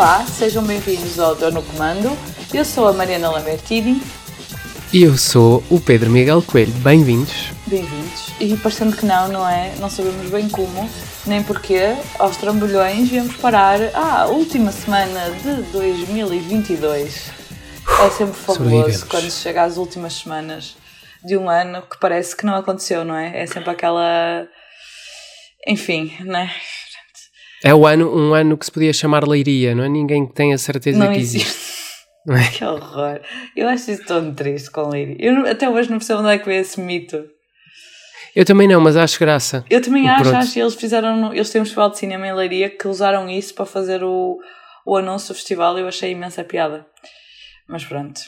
Olá, sejam bem-vindos ao Deu no Comando. Eu sou a Mariana Lambertini. E eu sou o Pedro Miguel Coelho. Bem-vindos. Bem-vindos. E parecendo que não é? Não sabemos bem como, nem porquê, aos trambolhões viemos parar à última semana de 2022. É sempre fabuloso quando se chega às últimas semanas de um ano que parece que não aconteceu, não é? É sempre aquela... Enfim, não é? É um ano que se podia chamar leiria, não é? Ninguém tem a certeza não que existe. Não é? Que horror. Eu acho isso tão triste com leiria. Eu até hoje não percebo onde é que veio esse mito. Eu também não, mas acho graça. Eu também acho que eles têm um festival de cinema em Leiria que usaram isso para fazer o anúncio do festival e eu achei imensa piada. Mas pronto.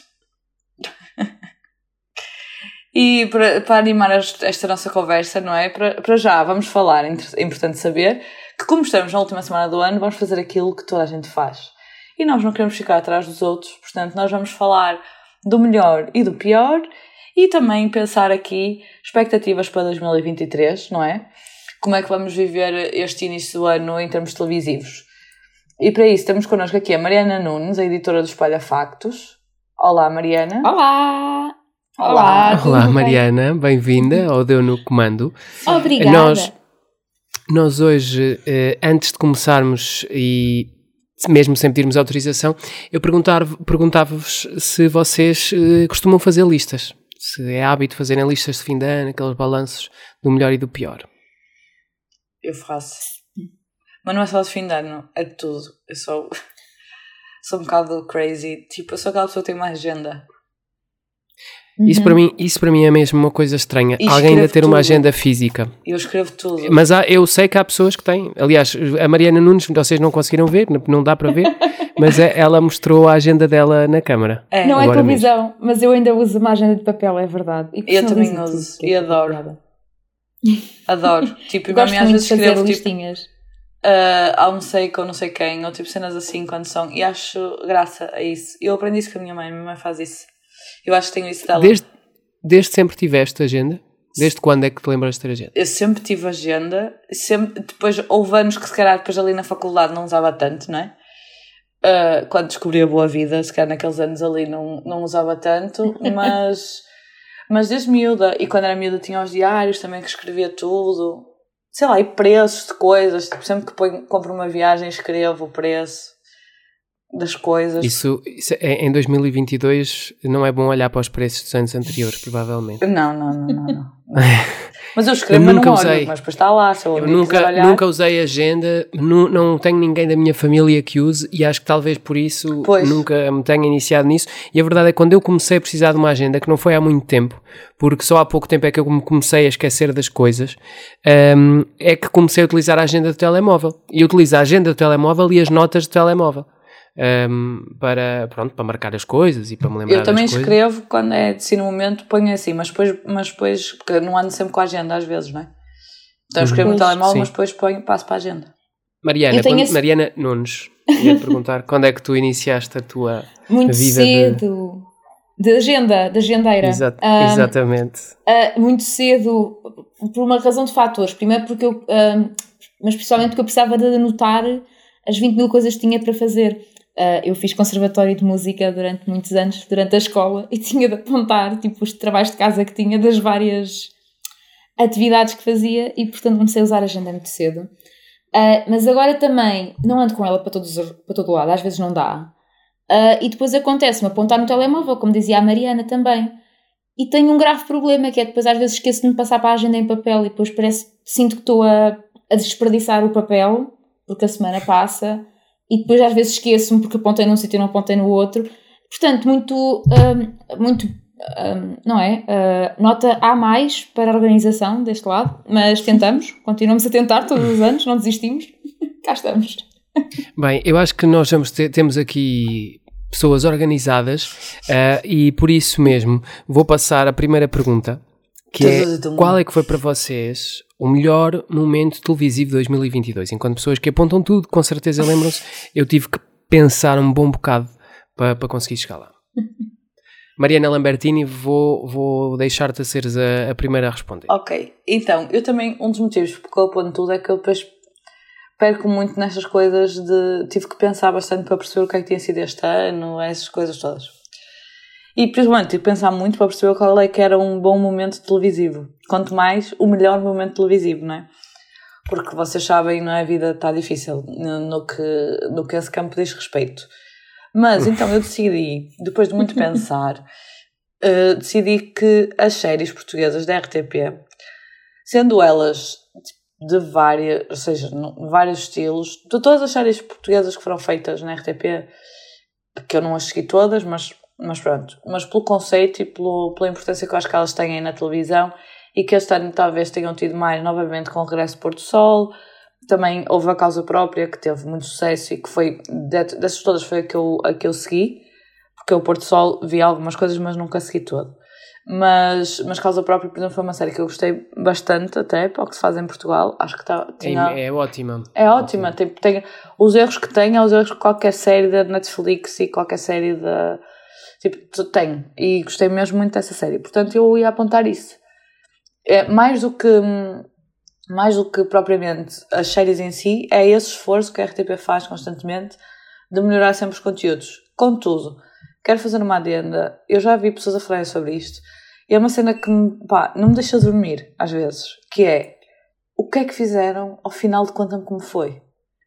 E para animar esta nossa conversa, não é? Para já, vamos falar, é importante saber que como estamos na última semana do ano, vamos fazer aquilo que toda a gente faz. E nós não queremos ficar atrás dos outros, portanto nós vamos falar do melhor e do pior e também pensar aqui expectativas para 2023, não é? Como é que vamos viver este início do ano em termos televisivos. E para isso temos connosco aqui a Mariana Nunes, a editora do Espalha Factos. Olá, Mariana. Olá! Olá, Mariana, bem-vinda ao Deu no Comando. Obrigada. Nós hoje, antes de começarmos e mesmo sem pedirmos autorização, eu perguntava-vos se vocês costumam fazer listas. Se é hábito fazerem listas de fim de ano, aqueles balanços do melhor e do pior. Eu faço. Mas não é só de fim de ano, é de tudo. Eu sou um bocado crazy. Tipo, eu sou aquela pessoa que tem uma agenda. Isso para mim é mesmo uma coisa estranha. E alguém ainda ter tudo. uma agenda física. Eu escrevo tudo. Mas eu sei que há pessoas que têm. Aliás, a Mariana Nunes, vocês não conseguiram ver, não dá para ver, mas ela mostrou a agenda dela na câmara. Não é televisão, mesmo. Mas eu ainda uso uma agenda de papel, é verdade. Eu também uso e adoro. Adoro. Tipo, gosto às vezes de fazer escrevo listinhas. Almocei com não sei quem, ou tipo cenas assim quando são. E acho graça a isso. Eu aprendi isso com a minha mãe faz isso. Eu acho que tenho isso dela. Desde sempre tiveste agenda? Desde quando é que te lembras de ter agenda? Eu sempre tive agenda. Depois houve anos que se calhar depois ali na faculdade não usava tanto, não é? Quando descobri a boa vida, se calhar naqueles anos ali não usava tanto, mas desde miúda, e quando era miúda tinha os diários também que escrevia tudo, sei lá, e preços de coisas, tipo, sempre que compro uma viagem escrevo o preço das coisas. Isso em 2022 não é bom olhar para os preços dos anos anteriores, provavelmente. Não. Mas eu escrevo, mas não olho, mas depois está lá. Se eu nunca usei agenda, não tenho ninguém da minha família que use e acho que talvez por isso nunca me tenha iniciado nisso. E a verdade é que quando eu comecei a precisar de uma agenda, que não foi há muito tempo, porque só há pouco tempo é que eu comecei a esquecer das coisas, é que comecei a utilizar a agenda do telemóvel. E utilizo a agenda do telemóvel e as notas do telemóvel. Para marcar as coisas e para me lembrar das coisas. Eu também escrevo quando é assim no momento, ponho assim, mas depois porque não ando sempre com a agenda às vezes, não é? Então eu escrevo no telemóvel, mas depois passo para a agenda. Mariana Nunes, ia perguntar quando é que tu iniciaste a tua muito vida cedo de agendeira. Exatamente. Muito cedo por uma razão de fatores. Primeiro porque mas principalmente porque eu precisava de anotar as 20 mil coisas que tinha para fazer. Eu fiz conservatório de música durante muitos anos, durante a escola, e tinha de apontar tipo, os trabalhos de casa que tinha das várias atividades que fazia e, portanto, comecei a usar a agenda muito cedo. Mas agora também não ando com ela para todo lado, às vezes não dá. E depois acontece-me apontar no telemóvel, como dizia a Mariana também. E tenho um grave problema, que é depois às vezes esqueço-me de passar para a agenda em papel e depois sinto que estou a desperdiçar o papel, porque a semana passa... E depois às vezes esqueço-me porque apontei num sítio e não apontei no outro. Portanto, não é? Nota A mais para a organização deste lado, mas continuamos a tentar todos os anos, não desistimos. Cá estamos. Bem, eu acho que nós temos aqui pessoas organizadas e por isso mesmo vou passar a primeira pergunta, que é qual é que foi para vocês o melhor momento televisivo de 2022? Enquanto pessoas que apontam tudo, com certeza lembram-se, eu tive que pensar um bom bocado para conseguir chegar lá. Mariana Lambertini, vou deixar-te a seres a primeira a responder. Ok, então, eu também, um dos motivos porque eu aponto tudo é que eu depois perco muito nestas coisas tive que pensar bastante para perceber o que é que tinha sido este ano, essas coisas todas. E principalmente tive que pensar muito para perceber qual é que era um bom momento televisivo. Quanto mais, o melhor momento televisivo, não é? Porque vocês sabem, não é? A vida está difícil no que esse campo diz respeito. Mas então eu decidi, depois de muito pensar, decidi que as séries portuguesas da RTP, sendo elas de várias, ou seja, vários estilos, de todas as séries portuguesas que foram feitas na RTP, que eu não as segui todas, mas pronto, mas pelo conceito e pela importância que eu acho que elas têm na televisão, e que este ano talvez tenham tido mais novamente com o Regresso do Pôr do Sol. Também houve A Causa Própria, que teve muito sucesso e que foi, dessas todas foi a que eu segui, porque o Pôr do Sol vi algumas coisas, mas nunca segui todo. Mas Causa Própria, por exemplo, foi uma série que eu gostei bastante até, para o que se faz em Portugal. Acho que é ótima. É ótima. Tem os erros que tem, os erros que qualquer série da Netflix e qualquer série da... Tipo, tem. E gostei mesmo muito dessa série. Portanto, eu ia apontar isso. Mais do que propriamente as séries em si, é esse esforço que a RTP faz constantemente de melhorar sempre os conteúdos. Contudo, quero fazer uma adenda. Eu já vi pessoas a falarem sobre isto. E é uma cena que não me deixa dormir, às vezes. Que é, o que é que fizeram ao final de Conta-me Como Foi?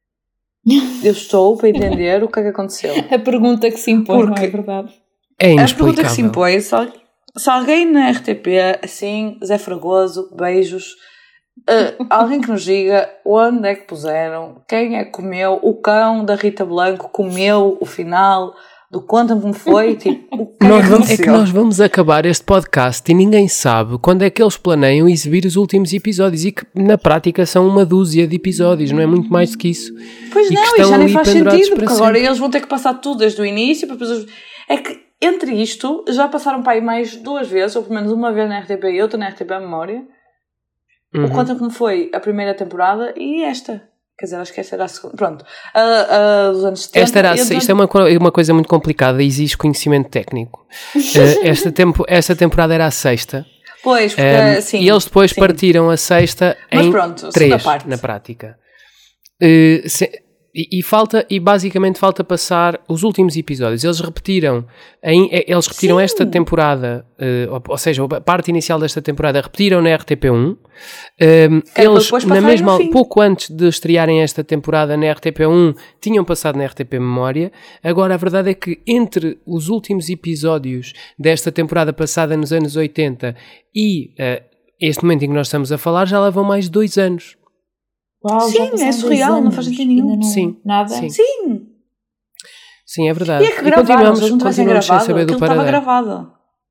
Eu estou para entender o que é que aconteceu. A pergunta que se impõe, não é verdade? É inexplicável. A pergunta que se impõe, se alguém na RTP, assim, Zé Fragoso, beijos, alguém que nos diga onde é que puseram, quem é que comeu, o cão da Rita Blanco comeu o final do Conta-me Como Foi, tipo, o que é que nós vamos acabar este podcast e ninguém sabe quando é que eles planeiam exibir os últimos episódios, e que na prática são uma dúzia de episódios, não é muito mais do que isso. Pois não, e já nem faz sentido, porque agora eles vão ter que passar tudo desde o início, para depois... É que entre isto já passaram para aí mais 2 vezes, ou pelo menos uma vez na RTP e outra na RTP à memória, o Conta-me Como Foi a primeira temporada e esta. Quer dizer, acho que esta era a segunda. Pronto. A dos anos 70. Isto é uma coisa muito complicada, exige conhecimento técnico. Esta temporada era a 6ª. Pois, porque sim. E eles depois partiram a 6ª em 3, na prática. E basicamente falta passar os últimos episódios. Eles repetiram esta temporada, ou seja, a parte inicial desta temporada repetiram na RTP1. Eles, na mesma, pouco antes de estrearem esta temporada na RTP1, tinham passado na RTP Memória. Agora a verdade é que entre os últimos episódios desta temporada passada nos anos 80 e este momento em que nós estamos a falar, já levam mais 2 anos. Uau, sim, é surreal, não faz sentido nenhum. Sim, nada. Sim, é verdade. E é que continuamos sem saber do paradeiro. Estava gravado.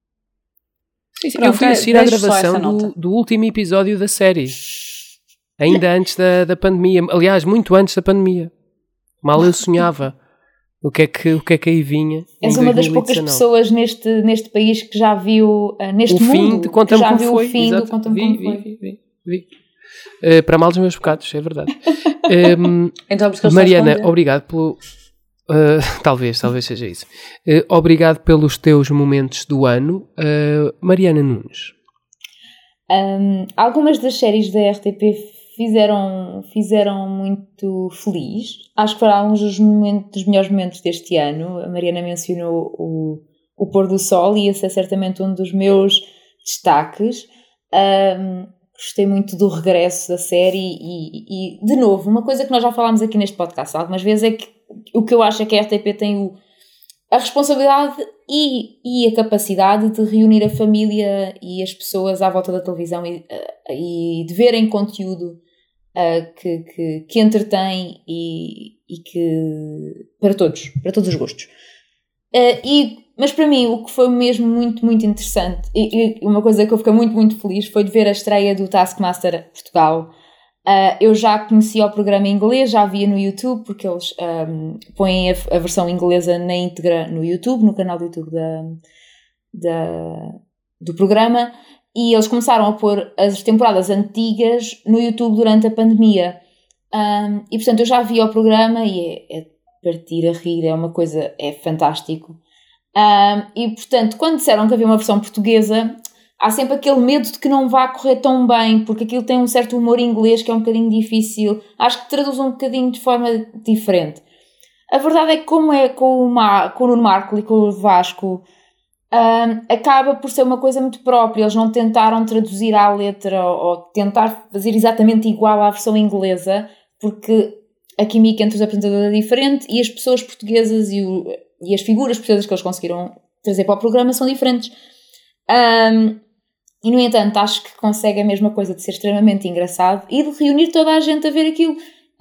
Sim, eu fui assistir à gravação do último episódio da série. Ainda antes da pandemia. Aliás, muito antes da pandemia. Mal eu sonhava o que é que aí vinha. És uma das poucas pessoas neste país que já viu, neste mundo, que já viu o fim do Conta-me Como Foi. Vi. Para mal dos meus pecados, é verdade. Então, Mariana, obrigado pelo... talvez seja isso. Obrigado pelos teus momentos do ano. Mariana Nunes. Algumas das séries da RTP fizeram muito feliz. Acho que foram alguns dos melhores momentos deste ano. A Mariana mencionou o Pôr do Sol e esse é certamente um dos meus destaques. Gostei muito do regresso da série e, de novo, uma coisa que nós já falámos aqui neste podcast algumas vezes é que o que eu acho é que a RTP tem a responsabilidade e a capacidade de reunir a família e as pessoas à volta da televisão e de verem conteúdo que entretém e que para todos os gostos. Mas para mim o que foi mesmo muito, muito interessante e uma coisa que eu fiquei muito, muito feliz foi de ver a estreia do Taskmaster Portugal. Eu já conhecia o programa em inglês, já via no YouTube, porque eles põem a versão inglesa na íntegra no YouTube, no canal do YouTube do programa, e eles começaram a pôr as temporadas antigas no YouTube durante a pandemia. E portanto eu já via o programa e é partir a rir, é uma coisa, é fantástico. E portanto, quando disseram que havia uma versão portuguesa, há sempre aquele medo de que não vá correr tão bem, porque aquilo tem um certo humor inglês que é um bocadinho difícil. Acho que traduz um bocadinho de forma diferente. A verdade é que, como é com o Nuno Marco e com o Vasco, acaba por ser uma coisa muito própria. Eles não tentaram traduzir à letra ou tentar fazer exatamente igual à versão inglesa, porque a química entre os apresentadores é diferente e as pessoas portuguesas e as figuras portuguesas que eles conseguiram trazer para o programa são diferentes. E, no entanto, acho que consegue a mesma coisa de ser extremamente engraçado e de reunir toda a gente a ver aquilo.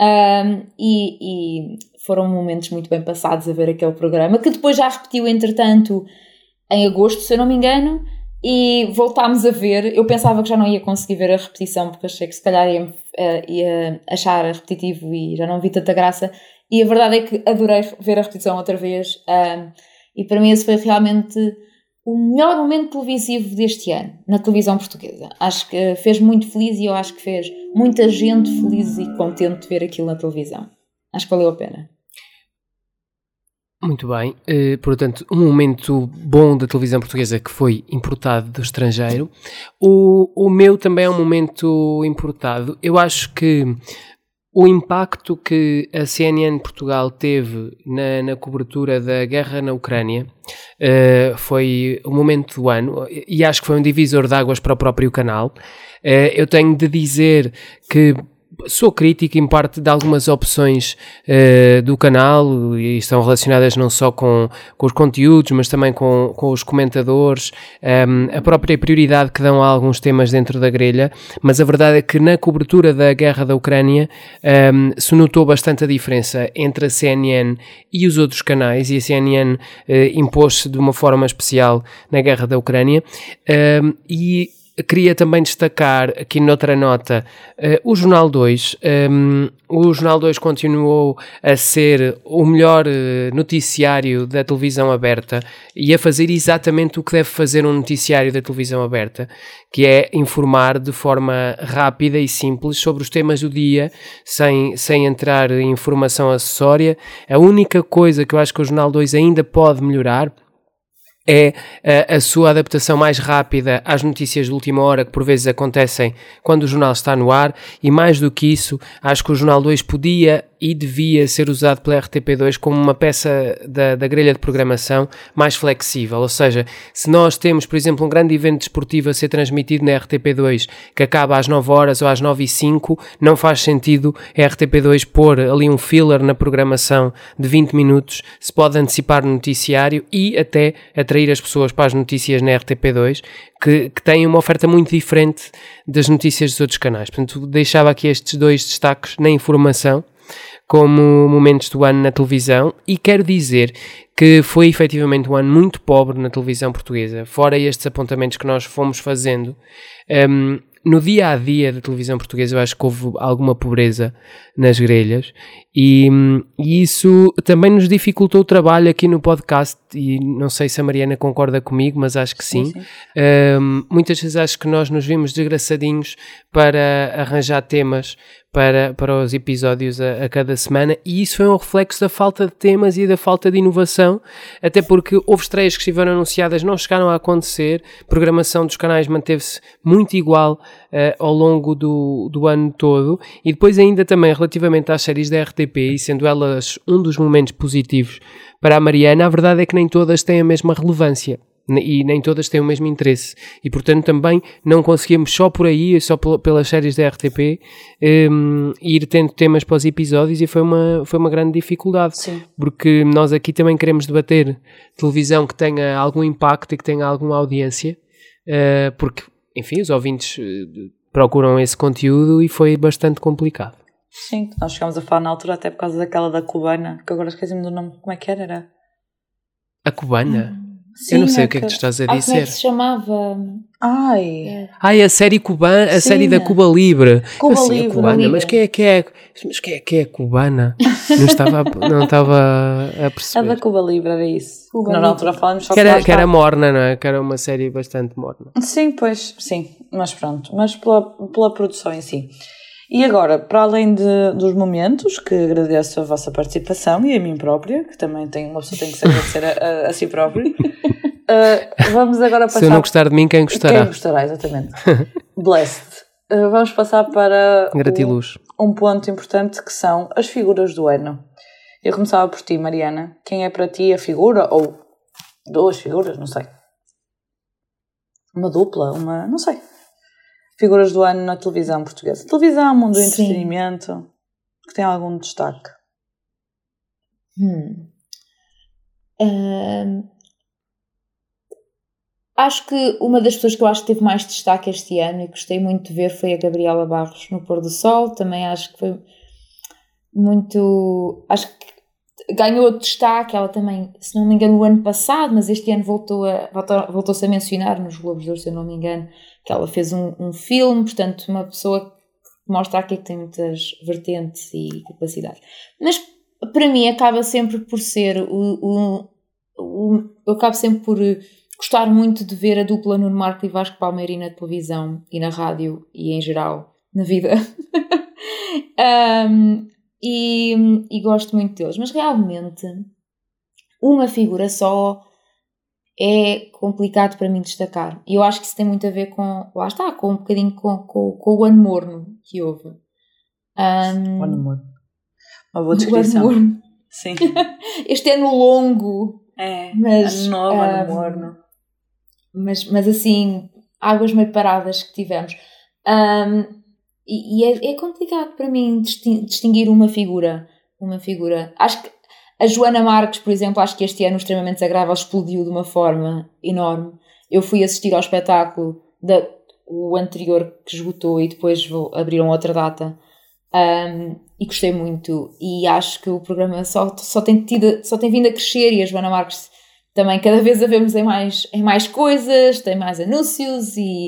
E foram momentos muito bem passados a ver aquele programa, que depois já repetiu, entretanto, em agosto, se eu não me engano, e voltámos a ver. Eu pensava que já não ia conseguir ver a repetição, porque achei que se calhar ia achar repetitivo e já não vi tanta graça, e a verdade é que adorei ver a repetição outra vez, e para mim esse foi realmente o melhor momento televisivo deste ano, na televisão portuguesa. Acho que fez muito feliz e eu acho que fez muita gente feliz e contente de ver aquilo na televisão. Acho que valeu a pena. Muito bem, portanto, um momento bom da televisão portuguesa que foi importado do estrangeiro. O meu também é um momento importado. Eu acho que o impacto que a CNN Portugal teve na cobertura da guerra na Ucrânia foi o momento do ano, e acho que foi um divisor de águas para o próprio canal. Eu tenho de dizer que sou crítico em parte de algumas opções do canal, e estão relacionadas não só com os conteúdos, mas também com os comentadores, a própria prioridade que dão a alguns temas dentro da grelha. Mas a verdade é que na cobertura da guerra da Ucrânia se notou bastante a diferença entre a CNN e os outros canais, e a CNN impôs-se de uma forma especial na guerra da Ucrânia, e queria também destacar aqui noutra nota o Jornal 2. O Jornal 2 continuou a ser o melhor noticiário da televisão aberta e a fazer exatamente o que deve fazer um noticiário da televisão aberta, que é informar de forma rápida e simples sobre os temas do dia, sem entrar em informação acessória. A única coisa que eu acho que o Jornal 2 ainda pode melhorar é a sua adaptação mais rápida às notícias de última hora, que por vezes acontecem quando o jornal está no ar, e mais do que isso, acho que o Jornal 2 podia e devia ser usado pela RTP2 como uma peça da grelha de programação mais flexível. Ou seja, se nós temos, por exemplo, um grande evento desportivo a ser transmitido na RTP2 que acaba às 9 horas ou às 9h05, não faz sentido a RTP2 pôr ali um filler na programação de 20 minutos, se pode antecipar o noticiário e até atrair as pessoas para as notícias na RTP2, que têm uma oferta muito diferente das notícias dos outros canais. Portanto, deixava aqui estes dois destaques na informação como momentos do ano na televisão, e quero dizer que foi efetivamente um ano muito pobre na televisão portuguesa, fora estes apontamentos que nós fomos fazendo. No dia-a-dia da televisão portuguesa eu acho que houve alguma pobreza nas grelhas, e isso também nos dificultou o trabalho aqui no podcast, e não sei se a Mariana concorda comigo, mas acho que sim. Muitas vezes acho que nós nos vimos desgraçadinhos para arranjar temas para os episódios a cada semana, e isso foi um reflexo da falta de temas e da falta de inovação, até porque houve estreias que estiveram anunciadas, não chegaram a acontecer, a programação dos canais manteve-se muito igual ao longo do ano todo, e depois ainda também relativamente às séries da RTP, e sendo elas um dos momentos positivos para a Mariana, a verdade é que nem todas têm a mesma relevância e nem todas têm o mesmo interesse, e portanto também não conseguimos só por aí, só pelas séries da RTP, ir tendo temas para os episódios, e foi uma grande dificuldade. Sim. Porque nós aqui também queremos debater televisão que tenha algum impacto e que tenha alguma audiência, porque enfim, os ouvintes procuram esse conteúdo, e foi bastante complicado. Sim, nós chegámos a falar na altura até por causa daquela da cubana, que agora esqueci-me do nome, como é que era? A cubana? Sim, eu não sei o que é que tu estás a dizer. Como é que se chamava? A série cubana, a série da Cuba Libre. Cuba assim, Libre. a cubana, mas quem é que é cubana? Não estava a perceber. A da Cuba Libre era isso. Cuba Na Libre. altura falamos só que era morna, não é? Que era uma série bastante morna. Sim, pois, sim, mas pronto, mas pela produção em si. E agora, para além dos momentos, que agradeço a vossa participação e a mim própria, que também uma pessoa tem que se agradecer a si própria, Vamos agora passar... Se eu não gostar de mim, quem gostará? Quem gostará, exatamente. Blessed. Vamos passar para um ponto importante, que são as figuras do ano. Eu começava por ti, Mariana. Quem é para ti a figura, ou 2 figuras, não sei. Uma dupla, não sei. Figuras do ano na televisão portuguesa. Televisão, mundo do entretenimento, que tem algum destaque. Acho que uma das pessoas que eu acho que teve mais destaque este ano e gostei muito de ver foi a Gabriela Barros no Pôr do Sol. Também acho que foi muito... Acho que ganhou destaque. Ela também, se não me engano, o ano passado, mas este ano voltou-se a mencionar nos Globos de Ouro, se eu não me engano, que ela fez um filme. Portanto, uma pessoa que mostra aqui que tem muitas vertentes e capacidades. Mas, para mim, acaba sempre por ser eu acabo sempre por gostar muito de ver a dupla Nuno Marco e Vasco Palmeirim na televisão e na rádio e em geral na vida. E gosto muito deles, mas realmente uma figura só é complicado para mim destacar, e eu acho que isso tem muito a ver com um bocadinho com o ano morno que houve. O ano morno, uma boa descrição. Sim. Este ano longo, mas ano novo, ano morno, mas assim, águas meio paradas que tivemos. E é complicado para mim distinguir uma figura. Acho que a Joana Marques, por exemplo, acho que este ano o Extremamente Desagradável explodiu de uma forma enorme. Eu fui assistir ao espetáculo o anterior que esgotou e depois abriram outra data, e gostei muito, e acho que o programa só tem vindo a crescer, e a Joana Marques também cada vez a vemos em mais coisas, tem mais anúncios, e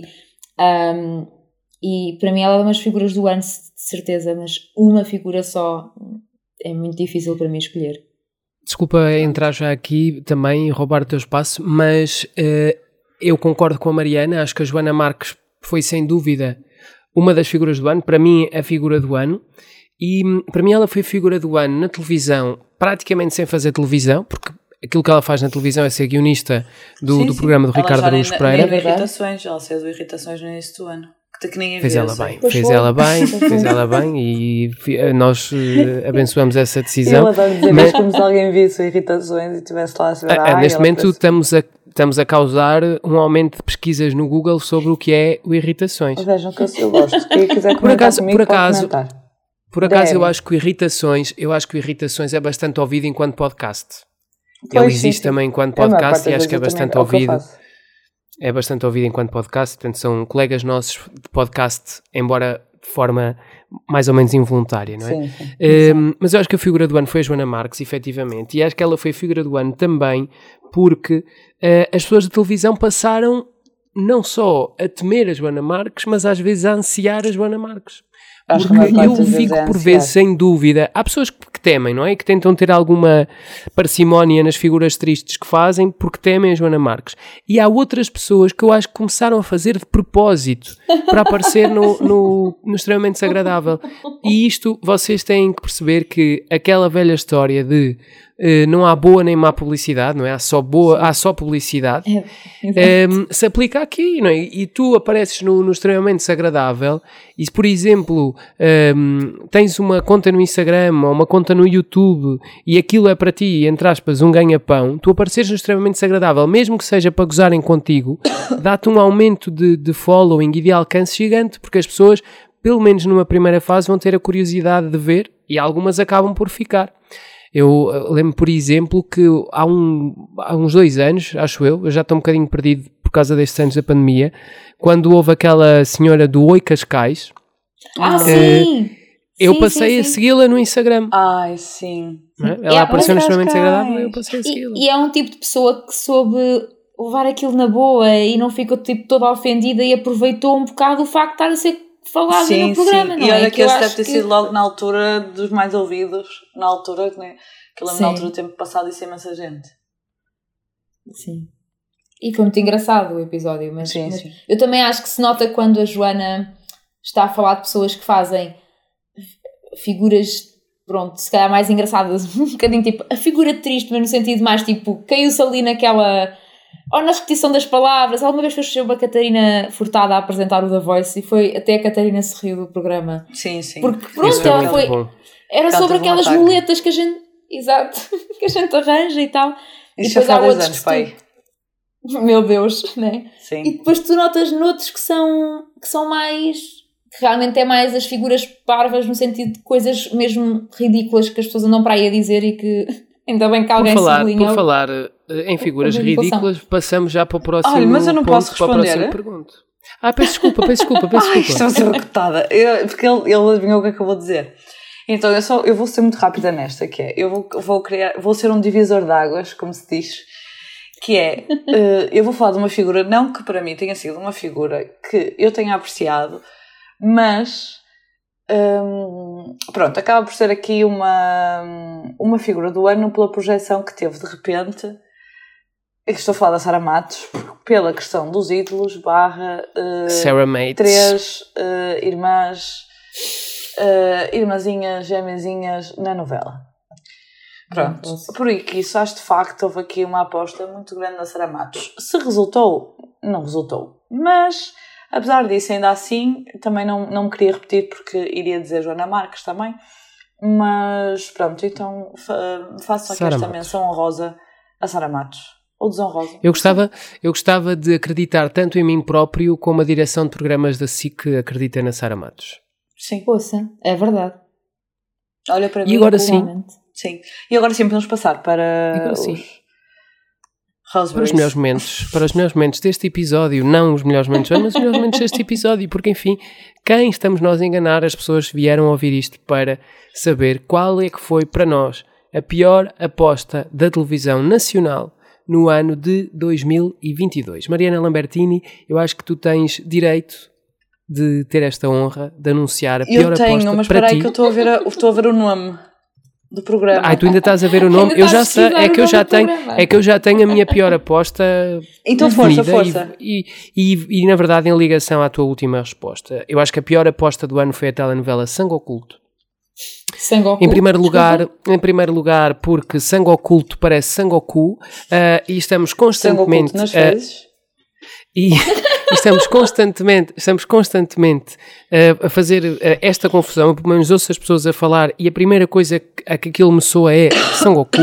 para mim ela é uma das figuras do ano, de certeza, mas uma figura só é muito difícil para mim escolher. Desculpa entrar já aqui também e roubar o teu espaço, mas eu concordo com a Mariana. Acho que a Joana Marques foi sem dúvida uma das figuras do ano, para mim a figura do ano, e para mim ela foi figura do ano na televisão, praticamente sem fazer televisão, porque aquilo que ela faz na televisão é ser guionista do programa do Ricardo Araújo Pereira. Ela saiu do Irritações no início do ano. Que ninguém fez ela bem e nós abençoamos essa decisão. Eu adoro dizer, mas como se alguém visse Irritações e estivesse lá a saber. Neste momento estamos a causar um aumento de pesquisas no Google sobre o que é o Irritações. Vejam que eu gosto. Quem quiser comentar comigo, por acaso eu acho que o Irritações é bastante ouvido enquanto podcast. Ele existe também enquanto podcast e acho que é bastante ouvido. É bastante ouvido enquanto podcast, portanto são colegas nossos de podcast, embora de forma mais ou menos involuntária, não é? Sim. Mas eu acho que a figura do ano foi a Joana Marques, efetivamente, e acho que ela foi a figura do ano também porque as pessoas de televisão passaram não só a temer a Joana Marques, mas às vezes a ansiar a Joana Marques. Porque eu fico por vezes, sem dúvida, há pessoas que temem, não é? Que tentam ter alguma parcimónia nas figuras tristes que fazem porque temem a Joana Marques. E há outras pessoas que eu acho que começaram a fazer de propósito para aparecer no Extremamente Desagradável. E isto, vocês têm que perceber que aquela velha história de não há boa nem má publicidade, não é? Há só publicidade. Se aplica aqui, não é? E tu apareces no Extremamente Desagradável e se, por exemplo, tens uma conta no Instagram ou uma conta no YouTube e aquilo é para ti, entre aspas, um ganha-pão, tu apareceres no Extremamente Desagradável, mesmo que seja para gozarem contigo, dá-te um aumento de following e de alcance gigante, porque as pessoas, pelo menos numa primeira fase, vão ter a curiosidade de ver e algumas acabam por ficar. Eu lembro, por exemplo, que há uns 2 anos, acho eu já estou um bocadinho perdido por causa destes anos da pandemia, quando houve aquela senhora do Oi Cascais. Sim! Eu passei a segui-la no Instagram. Ai, sim. Ela apareceu no Extremamente Desagradável e eu passei a segui-la. E é um tipo de pessoa que soube levar aquilo na boa e não ficou tipo toda ofendida e aproveitou um bocado o facto de estar a ser falado no programa, não é? E olha que esse deve ter sido logo na altura dos mais ouvidos, na altura, que eu lembro na altura do tempo passado, isso é imensa gente. Sim. E foi muito engraçado o episódio, mas eu também acho que se nota quando a Joana está a falar de pessoas que fazem figuras, pronto, se calhar mais engraçadas, um bocadinho tipo, a figura triste, mas no sentido mais tipo, caiu-se ali naquela ou na repetição das palavras. Alguma vez foi uma Catarina Furtado a apresentar o The Voice e foi até a Catarina se riu do programa. Sim. Porque pronto, ela foi... Era sobre aquelas muletas que a gente... Exato, que a gente arranja e tal. Isso já faz 10 anos, pai. Meu Deus, né? Sim. E depois tu notas noutros que são mais... Que realmente é mais as figuras parvas no sentido de coisas mesmo ridículas que as pessoas andam para aí a dizer e que ainda bem que alguém sublinhou. Por falar em figuras ridículas, passamos já para o próximo. Olha, mas eu não posso responder. Peço desculpa. Estou a ser recatada. Porque ele adivinhou o que acabou de dizer. Então eu vou ser muito rápida nesta, que é, vou ser um divisor de águas, como se diz, que é, eu vou falar de uma figura, não que para mim tenha sido uma figura que eu tenha apreciado, mas, pronto, acaba por ser aqui uma figura do ano pela projeção que teve de repente. Estou a falar da Sara Matos, pela questão dos ídolos, Sarah Mates. 3 irmãs... irmãzinhas, gêmeazinhas na novela. Pronto, por isso acho de facto houve aqui uma aposta muito grande na Sara Matos. Se resultou, não resultou, mas apesar disso, ainda assim também não me queria repetir porque iria dizer Joana Marques também, mas pronto, então faço aqui esta menção honrosa a Sara Matos. Ou desonrosa. Eu gostava de acreditar tanto em mim próprio como a direção de programas da SIC acredita na Sara Matos. Sim. Poxa, é verdade. Olha para mim. E agora sim. Sim. E agora sim podemos passar para os melhores momentos. Para os melhores momentos deste episódio. Não os melhores momentos, mas os melhores momentos deste episódio. Porque, enfim, quem estamos nós a enganar? As pessoas vieram a ouvir isto para saber qual é que foi para nós a pior aposta da televisão nacional no ano de 2022. Mariana Lambertini, eu acho que tu tens direito de ter esta honra de anunciar a pior aposta para ti. Eu tenho, mas espera aí que eu estou a ver o nome do programa. Tu ainda estás a ver o nome? Eu já sei, é que eu já tenho a minha pior aposta. Então força. E na verdade em ligação à tua última resposta, eu acho que a pior aposta do ano foi a telenovela Sangue Oculto. Sangue Oculto. Em primeiro lugar, porque Sangue Oculto parece Sangoku, e estamos constantemente nas fezes. E estamos constantemente a fazer esta confusão. Eu, pelo menos, ouço as pessoas a falar e a primeira coisa a que aquilo me soa é Sangoku.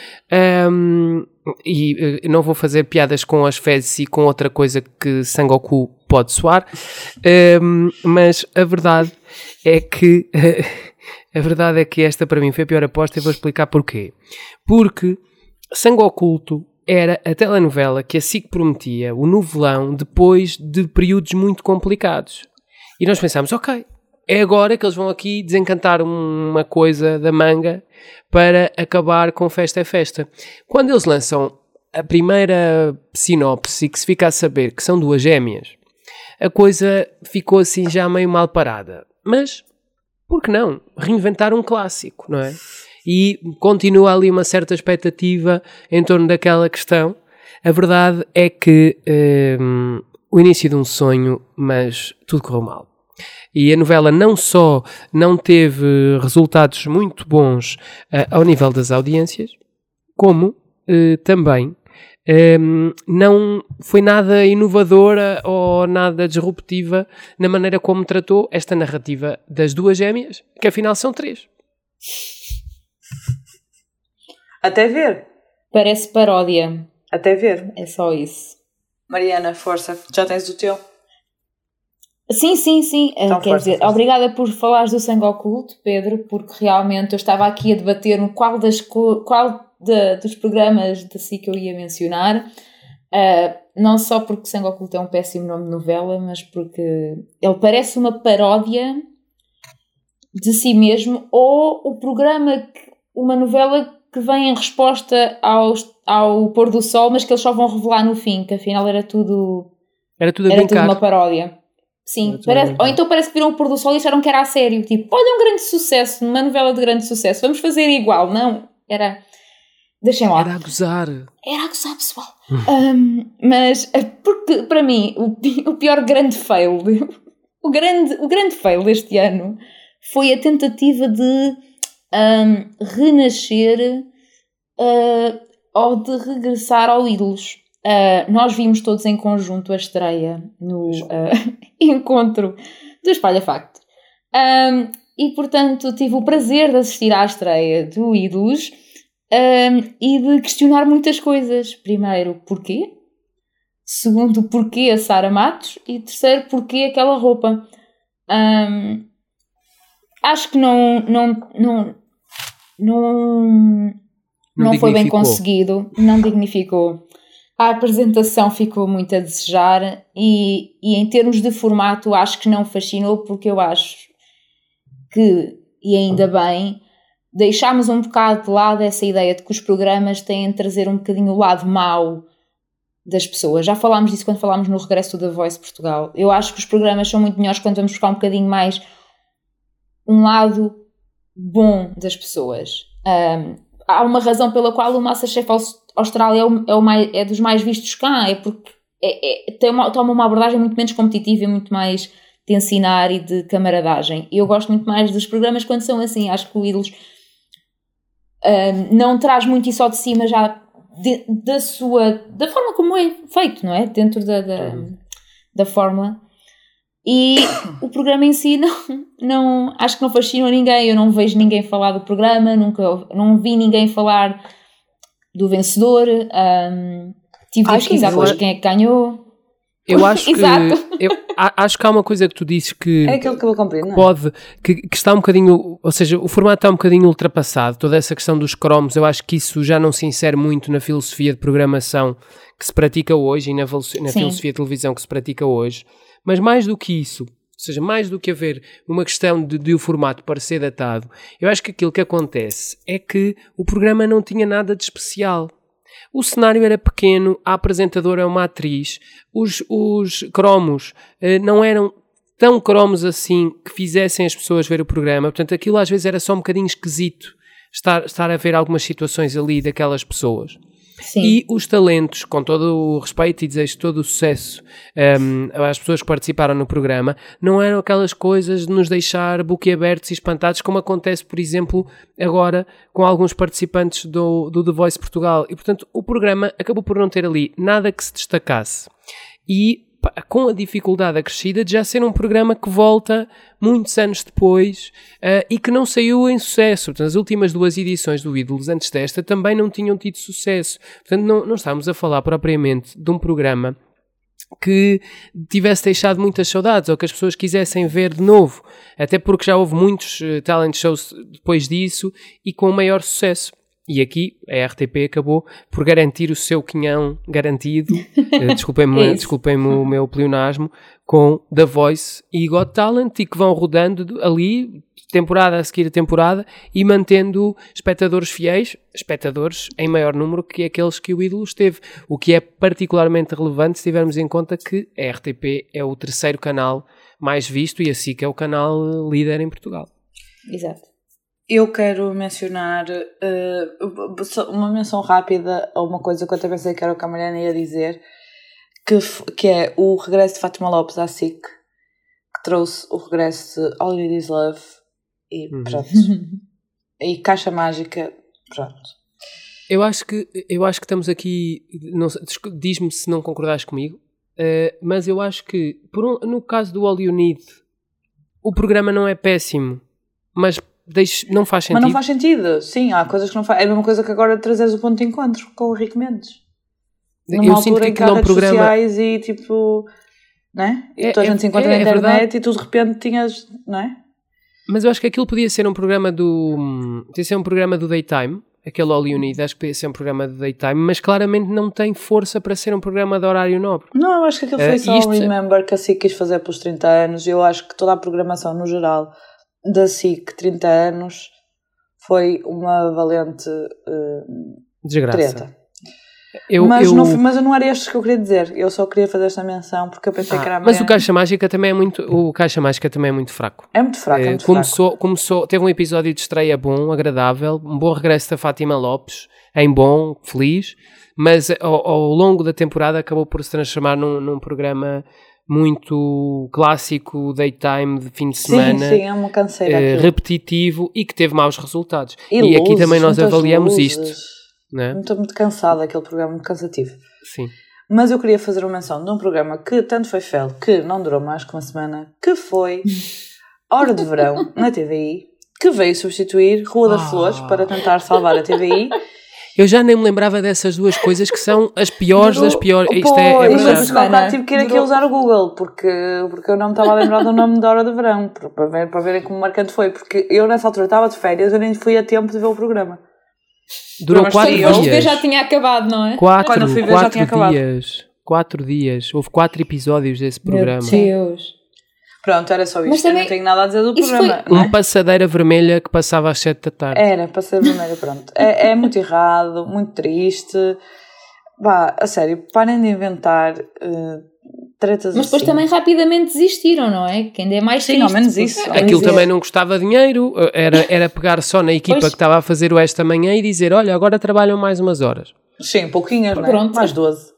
E não vou fazer piadas com as fezes e com outra coisa que Sangoku pode soar, mas a verdade é que esta para mim foi a pior aposta e vou explicar porquê. Porque Sangue Oculto era a telenovela que a SIC prometia, o novelão, depois de períodos muito complicados. E nós pensámos, ok, é agora que eles vão aqui desencantar uma coisa da manga para acabar com Festa é Festa. Quando eles lançam a primeira sinopse e que se fica a saber que são 2 gêmeas, a coisa ficou assim já meio mal parada. Mas, por que não? Reinventar um clássico, não é? E continua ali uma certa expectativa em torno daquela questão. A verdade é que o início de um sonho, mas tudo correu mal. E a novela não só não teve resultados muito bons ao nível das audiências, como também não foi nada inovadora ou nada disruptiva na maneira como tratou esta narrativa das 2 gêmeas, que afinal são 3. Até ver. Parece paródia. Até ver. É só isso. Mariana, força. Já tens o teu? Sim. Então, quer dizer, obrigada por falares do Sangue Oculto, Pedro, porque realmente eu estava aqui a debater qual dos programas da SIC que eu ia mencionar. Não só porque Sangue Oculto é um péssimo nome de novela, mas porque ele parece uma paródia de si mesmo, ou o programa, uma novela que vem em resposta ao pôr do sol, mas que eles só vão revelar no fim, que afinal era tudo uma paródia. Sim, ou então parece que viram o pôr do sol e acharam que era a sério, tipo, olha, um grande sucesso, uma novela de grande sucesso, vamos fazer igual. Não, deixem lá. Era a gozar, pessoal. Mas, porque para mim, o pior grande fail, o grande fail deste ano foi a tentativa de renascer ou de regressar ao Ídolos. nós vimos todos em conjunto a estreia no encontro do Espalha Facto. E, portanto, tive o prazer de assistir à estreia do Ídolos e de questionar muitas coisas. Primeiro, porquê? Segundo, porquê a Sara Matos? E terceiro, porquê aquela roupa? Acho que não foi bem conseguido, não dignificou. A apresentação ficou muito a desejar e em termos de formato acho que não fascinou, porque eu acho que, e ainda bem, deixámos um bocado de lado essa ideia de que os programas têm de trazer um bocadinho o lado mau das pessoas. Já falámos disso quando falámos no regresso da Voice Portugal. Eu acho que os programas são muito melhores quando vamos buscar um bocadinho mais um lado bom das pessoas. Há uma razão pela qual o MasterChef Austrália é dos mais vistos cá, é porque toma uma abordagem muito menos competitiva e muito mais de ensinar e de camaradagem. E eu gosto muito mais dos programas quando são assim. Acho que o Ídolos não traz muito isso ao de cima já da forma como é feito, não é? Dentro da fórmula. E o programa em si acho que não fascina ninguém. Eu não vejo ninguém falar do programa, não vi ninguém falar do vencedor. Tive de pesquisar hoje quem é que ganhou. Eu acho acho que há uma coisa que tu dizes que é aquilo que eu vou cumprir, não é? Pode, que está um bocadinho, ou seja, o formato está um bocadinho ultrapassado, toda essa questão dos cromos, eu acho que isso já não se insere muito na filosofia de programação que se pratica hoje e na filosofia de televisão que se pratica hoje, mas mais do que isso, ou seja, mais do que haver uma questão de o formato parecer datado, eu acho que aquilo que acontece é que o programa não tinha nada de especial. O cenário era pequeno, a apresentadora é uma atriz, os cromos não eram tão cromos assim que fizessem as pessoas ver o programa, portanto aquilo às vezes era só um bocadinho esquisito estar a ver algumas situações ali daquelas pessoas. Sim. E os talentos, com todo o respeito e desejo todo o sucesso às pessoas que participaram no programa, não eram aquelas coisas de nos deixar boquiabertos e espantados como acontece, por exemplo, agora com alguns participantes do The Voice Portugal. E, portanto, o programa acabou por não ter ali nada que se destacasse. E com a dificuldade acrescida de já ser um programa que volta muitos anos depois e que não saiu em sucesso. Portanto, as últimas 2 edições do Ídolos antes desta também não tinham tido sucesso. Portanto, não estamos a falar propriamente de um programa que tivesse deixado muitas saudades ou que as pessoas quisessem ver de novo, até porque já houve muitos talent shows depois disso e com maior sucesso. E aqui a RTP acabou por garantir o seu quinhão garantido, desculpem-me o meu pleonasmo, com The Voice e Got Talent, e que vão rodando ali, temporada a seguir a temporada, e mantendo espectadores fiéis, espectadores em maior número que aqueles que o Ídolos teve, o que é particularmente relevante se tivermos em conta que a RTP é o 3º canal mais visto e a SIC é o canal líder em Portugal. Exato. Eu quero mencionar uma menção rápida a uma coisa que eu até pensei que era o que a Mariana ia dizer, que é o regresso de Fátima Lopes à SIC, que trouxe o regresso de All You Need Is Love e pronto. E Caixa Mágica, pronto. Eu acho que estamos aqui, diz-me se não concordares comigo, mas eu acho que no caso do All You Need, o programa não é péssimo, mas não faz sentido. Mas não faz sentido, sim, há coisas que não fazem. É a mesma coisa que agora trazeres o Ponto de Encontro com o Rico Mendes. Numa altura em que há redes sociais e tipo, não é? E toda a gente se encontra na internet e tu de repente tinhas, não é? Mas eu acho que aquilo podia ser um programa do Daytime, aquele All You Need, acho que podia ser um programa do Daytime, mas claramente não tem força para ser um programa de horário nobre. Não, eu acho que aquilo foi só um remember que a SIC quis fazer pelos 30 anos. Eu acho que toda a programação no geral da SIC 30 anos foi uma valente desgraça. Treta. Mas não era estes que eu queria dizer. Eu só queria fazer esta menção porque eu pensei que era mas o Caixa Mágica também é muito fraco. É muito fraco, Começou, teve um episódio de estreia bom, agradável, um bom regresso da Fátima Lopes, em bom, feliz, mas ao longo da temporada acabou por se transformar num programa muito clássico, daytime, de fim de semana. Sim, é uma canseira repetitivo e que teve maus resultados. E aqui também nós avaliamos isto. Não é? Estou muito cansada, aquele programa muito cansativo. Sim. Mas eu queria fazer uma menção de um programa que tanto foi fel, que não durou mais que uma semana, que foi Hora de Verão, na TVI, que veio substituir Rua das Flores para tentar salvar a TVI. Eu já nem me lembrava dessas duas coisas que são as piores das piores. Isto é verdade. Tive que ir aqui usar o Google, porque eu não me estava a lembrar do nome da Hora de Verão, para verem como marcante foi, porque eu nessa altura estava de férias, eu nem fui a tempo de ver o programa. Durou 4 dias. Já tinha acabado, não é? Quando fui ver já tinha acabado. 4 dias. Houve 4 episódios desse programa. Meu Deus. Pronto, era só isto. Eu não tenho nada a dizer do programa. Uma passadeira vermelha que passava às 7 da tarde. Era, passadeira vermelha, pronto. É muito errado, muito triste. Bah, a sério, parem de inventar tretas assim. Mas depois também rapidamente desistiram, não é? Que ainda é mais triste. Sim, ao menos isso. Aquilo também não custava dinheiro. Era pegar só na equipa que estava a fazer o Esta Manhã e dizer, olha, agora trabalham mais umas horas. Sim, pouquinhas, não é? Pronto. Mais 12.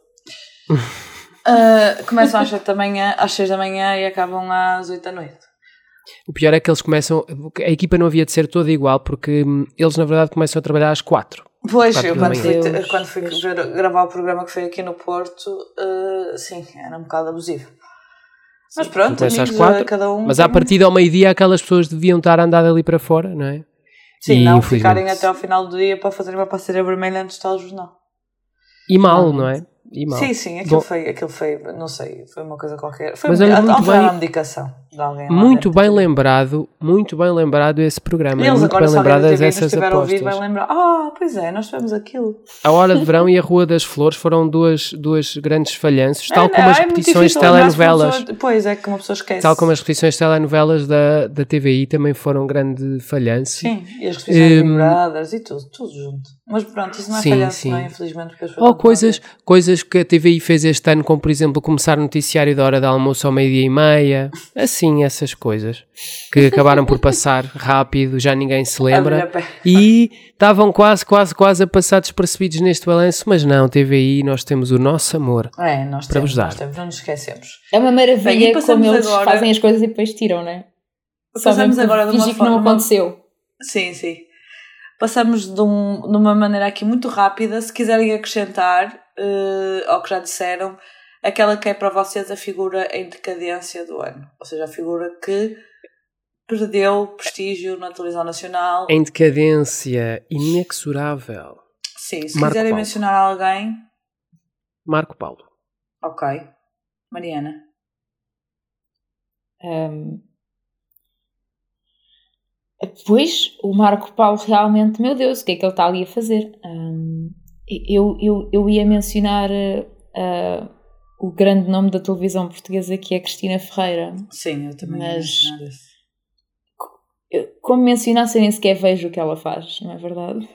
Começam às 7 da manhã, às 6 da manhã e acabam às 8 da noite. O pior é que eles começam... A equipa não havia de ser toda igual, porque eles na verdade começam a trabalhar às 4. Pois, eu quando fui gravar o programa que foi aqui no Porto, sim, era um bocado abusivo. Mas pronto, amigos, às 4, cada um... Mas à partida ao meio-dia aquelas pessoas deviam estar a andar ali para fora, não é? Sim, não ficarem até ao final do dia para fazerem uma passadeira vermelha antes de estar o jornal. E mal, não é? Sim, aquilo foi, não sei, foi uma coisa qualquer. Foi uma medicação de alguém. Muito bem lembrado esse programa. Eles muito agora, bem lembradas essas apostas. apostas. Vai lembrar, pois é, nós tivemos aquilo. A Hora de Verão e a Rua das Flores foram duas grandes falhanços, tal como as repetições de telenovelas. Pois é, que uma pessoa esquece. Tal como as repetições de telenovelas da TVI também foram um grande falhanço. Sim, e as repetições lembradas e tudo junto. Mas pronto, isso não é falhanço, não é? Infelizmente. Ou coisas que a TVI fez este ano, como por exemplo começar o noticiário da hora de almoço ao 12:30, assim, essas coisas que acabaram por passar rápido, já ninguém se lembra e estavam quase a passar despercebidos neste balanço, mas não, TVI, nós temos o nosso amor para vos dar. Não nos esquecemos. É uma maravilha como eles fazem as coisas e depois tiram, não é? Passamos agora de uma forma... que não aconteceu. Sim. Passamos de uma maneira aqui muito rápida, se quiserem acrescentar, ao que já disseram, aquela que é para vocês a figura em decadência do ano. Ou seja, a figura que perdeu prestígio na televisão nacional. Em decadência inexorável. Sim, se quiserem mencionar alguém... Marco Paulo. Ok. Mariana. Pois, o Marco Paulo realmente, meu Deus, o que é que ele está ali a fazer? Eu ia mencionar o grande nome da televisão portuguesa, que é Cristina Ferreira. Sim, eu também ia mencionar isso. Como mencionasse, nem sequer vejo o que ela faz, não é verdade?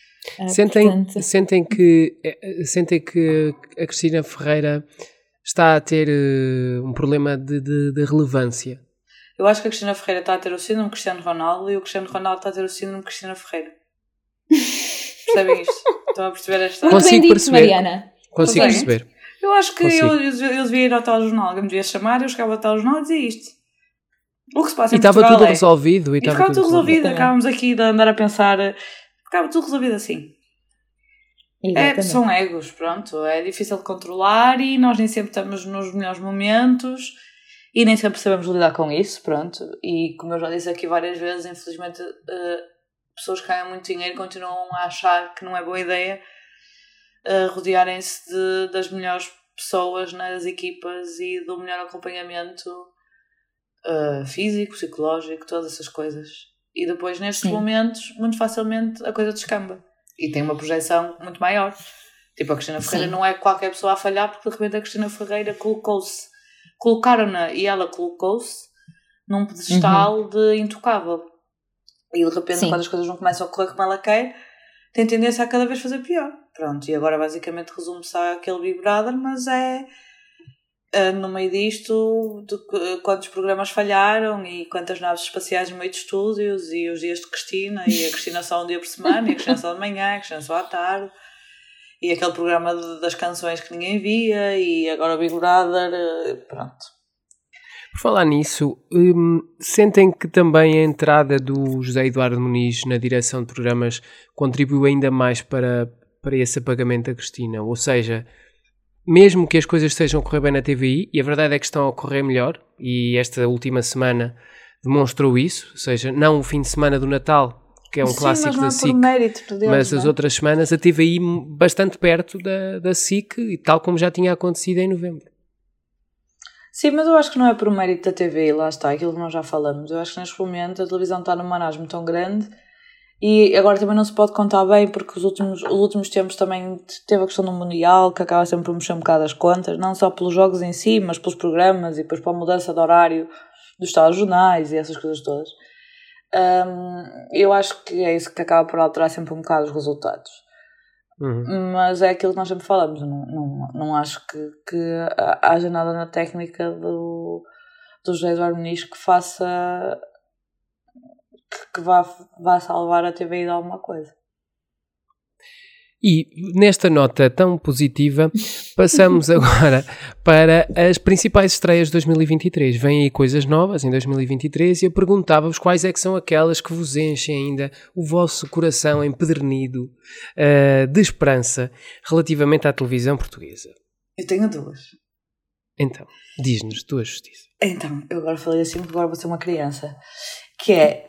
Sentem que a Cristina Ferreira está a ter um problema de relevância. Eu acho que a Cristina Ferreira está a ter o síndrome Cristiano Ronaldo e o Cristiano Ronaldo está a ter o síndrome Cristina Ferreira. Percebem isto? Estão a perceber esta... Consigo perceber. Mariana. Consigo perceber. Eu acho que eu devia ir ao telejornal, alguém me devia chamar, eu chegava ao telejornal e dizia isto. O que se passa em Portugal estava tudo resolvido. E ficava tudo resolvido. Acabávamos aqui de andar a pensar... Ficava tudo resolvido assim. São egos, pronto. É difícil de controlar e nós nem sempre estamos nos melhores momentos... E nem sempre sabemos lidar com isso, pronto. E como eu já disse aqui várias vezes, infelizmente, pessoas que ganham muito dinheiro continuam a achar que não é boa ideia rodearem-se das melhores pessoas nas equipas e do melhor acompanhamento físico, psicológico, todas essas coisas. E depois, nestes momentos, muito facilmente a coisa descamba. E tem uma projeção muito maior. Tipo, a Cristina Ferreira não é qualquer pessoa a falhar, porque de repente a Cristina Ferreira colocaram-na e ela colocou-se num pedestal de intocável. E de repente, quando as coisas não começam a correr como ela quer, tem tendência a cada vez fazer pior. Pronto, e agora basicamente resume-se àquele Big Brother, mas no meio disto, quantos programas falharam e quantas naves espaciais no meio de estúdios e os dias de Cristina, e a Cristina só um dia por semana, e a Cristina só de manhã, a Cristina só à tarde. E aquele programa das canções que ninguém via, e agora o Big Brother, pronto. Por falar nisso, sentem que também a entrada do José Eduardo Muniz na direção de programas contribuiu ainda mais para esse apagamento da Cristina? Ou seja, mesmo que as coisas estejam a correr bem na TVI, e a verdade é que estão a correr melhor, e esta última semana demonstrou isso, ou seja, não o fim de semana do Natal, que é um clássico da SIC, mas as outras semanas a TVI bastante perto da SIC, e tal como já tinha acontecido em novembro. Sim, mas eu acho que não é por mérito da TVI, lá está, aquilo que nós já falamos. Eu acho que neste momento a televisão está num marasmo tão grande e agora também não se pode contar bem porque os últimos tempos também teve a questão do Mundial, que acaba sempre por mexer um bocado as contas, não só pelos jogos em si, mas pelos programas e depois pela mudança de horário dos telejornais e essas coisas todas. Eu acho que é isso que acaba por alterar sempre um bocado os resultados. Mas é aquilo que nós sempre falamos, não acho que haja nada na técnica do José Eduardo Muniz que faça que vá salvar a TVI de alguma coisa. E nesta nota tão positiva, passamos agora para as principais estreias de 2023. Vêm aí coisas novas em 2023 e eu perguntava-vos quais é que são aquelas que vos enchem ainda o vosso coração empedernido de esperança relativamente à televisão portuguesa. Eu tenho duas. Então, diz-nos, tua justiça. Então, eu agora falei assim porque agora vou ser uma criança. Que é...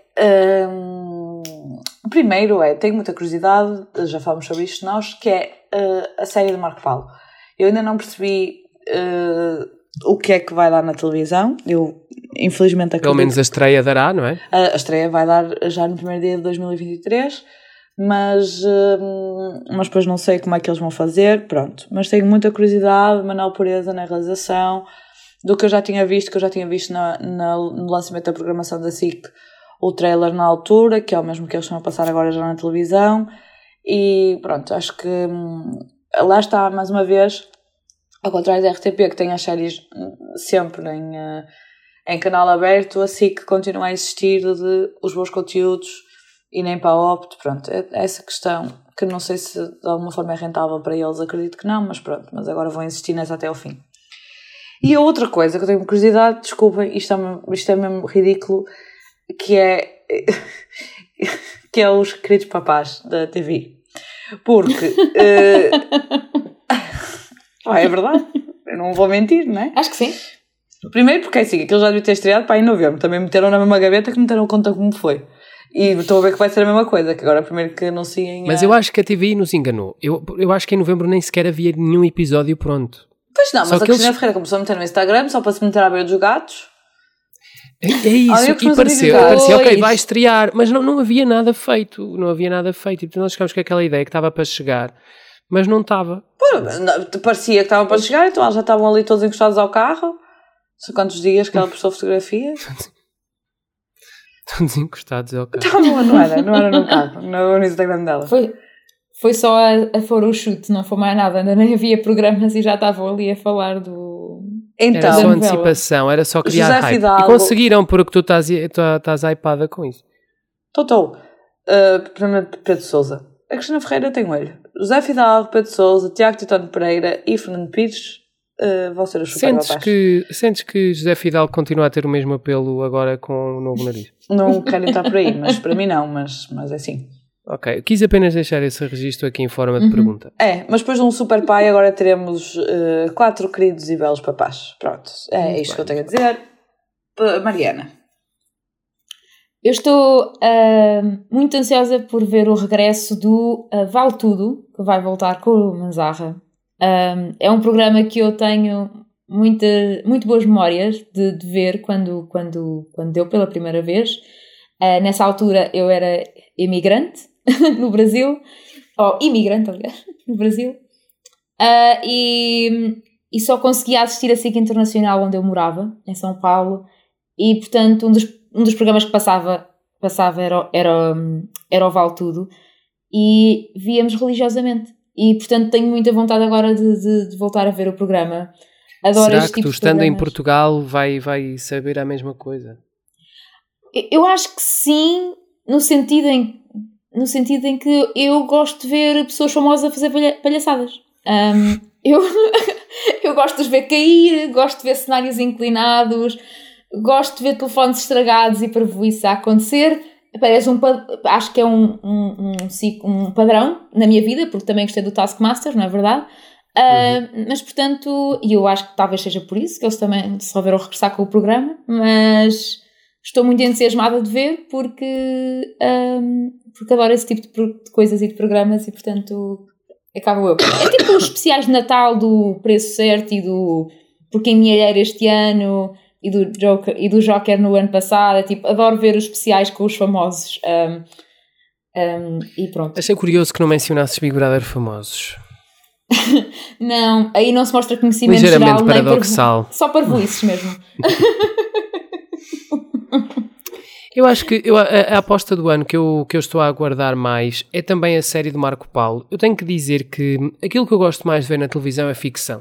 primeiro tenho muita curiosidade, já falamos sobre isto nós, que é a série do Marco Paulo. Eu ainda não percebi o que é que vai dar na televisão. Eu infelizmente acredito, pelo menos a estreia dará, não é? A estreia vai dar já no primeiro dia de 2023, mas depois não sei como é que eles vão fazer, pronto. Mas tenho muita curiosidade, Manuel Pureza na realização, do que eu já tinha visto no lançamento da programação da SIC, o trailer na altura, que é o mesmo que eles estão a passar agora já na televisão, e pronto, acho que lá está, mais uma vez, ao contrário da RTP, que tem as séries sempre em canal aberto, a SIC continua a existir de os bons conteúdos e nem para a Opto, pronto, é essa questão, que não sei se de alguma forma é rentável para eles, acredito que não, mas pronto, mas agora vão insistir nessa até ao fim. E a outra coisa que eu tenho curiosidade, desculpem, isto é mesmo ridículo, que é os queridos papás da TV, porque é verdade, eu não vou mentir, não é? Acho que sim. Primeiro porque é assim, aquilo já devia ter estreado para em novembro, também meteram na mesma gaveta que meteram conta como foi, e estou a ver que vai ser a mesma coisa, que agora primeiro que anunciem mas eu acho que a TVI nos enganou, eu acho que em novembro nem sequer havia nenhum episódio pronto. Pois não, mas a Cristina Ferreira começou a meter no Instagram só para se meter à beira dos gatos. É isso, e parecia, ok, vai estrear, mas não havia nada feito, e portanto nós ficámos com aquela ideia que estava para chegar, mas não estava. Parecia que estava para chegar, então eles já estavam ali todos encostados ao carro, não sei quantos dias que ela postou fotografias. Todos encostados ao carro. Então, não era no carro, no Instagram dela. Foi só a photoshoot, não foi mais nada, ainda nem havia programas e já estavam ali a falar do... Então, era só antecipação, era só criar José hype. Fidalgo. E conseguiram, porque tu estás hypada com isso. Estou. Primeiro Pedro Sousa. A Cristina Ferreira tem olho. José Fidalgo, Pedro Sousa, Tiago Titone Pereira e Fernando Pires vão ser os super papás. Sentes que José Fidalgo continua a ter o mesmo apelo agora com o novo nariz? Não quero entrar por aí, mas para mim não, mas é assim. Ok, quis apenas deixar esse registro aqui em forma de pergunta. Mas depois de um super pai agora teremos 4 queridos e belos papás. Pronto, é isto que eu tenho a dizer. Mariana. Eu estou muito ansiosa por ver o regresso do Vale Tudo, que vai voltar com o Manzarra. É um programa que eu tenho muito boas memórias de ver quando deu pela primeira vez. Nessa altura eu era imigrante no Brasil, ou imigrante, aliás, no Brasil, e só conseguia assistir a SIC Internacional onde eu morava, em São Paulo, e portanto um dos programas que passava era o Vale Tudo, e víamos religiosamente, e portanto tenho muita vontade agora de voltar a ver o programa. Adoro Será este que tipo tu, de estando programas. em Portugal, vai saber a mesma coisa? Eu acho que sim, no sentido em que eu gosto de ver pessoas famosas a fazer palhaçadas. Eu gosto de os ver cair, gosto de ver cenários inclinados, gosto de ver telefones estragados e parvoíce a acontecer. Acho que é um padrão na minha vida, porque também gostei do Taskmaster, não é verdade? Mas, portanto, e eu acho que talvez seja por isso que eles também se resolveram regressar com o programa, mas estou muito entusiasmada de ver porque adoro esse tipo de coisas e de programas e, portanto, acabo eu. É tipo os especiais de Natal do Preço Certo e do Porque em Milheiro este ano e do Joker no ano passado. É tipo, adoro ver os especiais com os famosos. E pronto. Achei curioso que não mencionasses Big Brother famosos. Não, aí não se mostra conhecimento ligeiramente geral, paradoxal. Só parvoíces mesmo. Eu acho que a aposta do ano que eu estou a aguardar mais é também a série do Marco Paulo. Eu tenho que dizer que aquilo que eu gosto mais de ver na televisão é ficção.